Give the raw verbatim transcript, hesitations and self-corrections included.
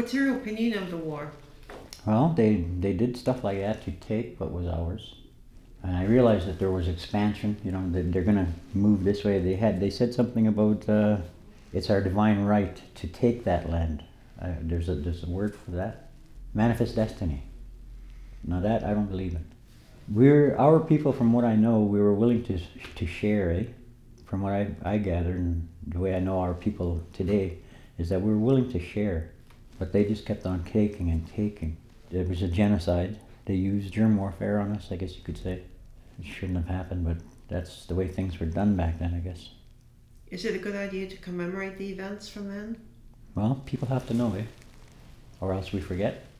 What's your opinion of the war? Well, they, they did stuff like that to take what was ours. And I realized that there was expansion, you know, that they're gonna move this way. They had, they said something about, uh, it's our divine right to take that land. Uh, there's a, there's a word for that. Manifest destiny. Now that I don't believe in. We're, our people, from what I know, we were willing to, to share, eh? From what I, I gathered and the way I know our people today, is that we were willing to share. But they just kept on taking and taking. There was a genocide. They used germ warfare on us, I guess you could say. It shouldn't have happened, but that's the way things were done back then, I guess. Is it a good idea to commemorate the events from then? Well, people have to know, eh? Or else we forget.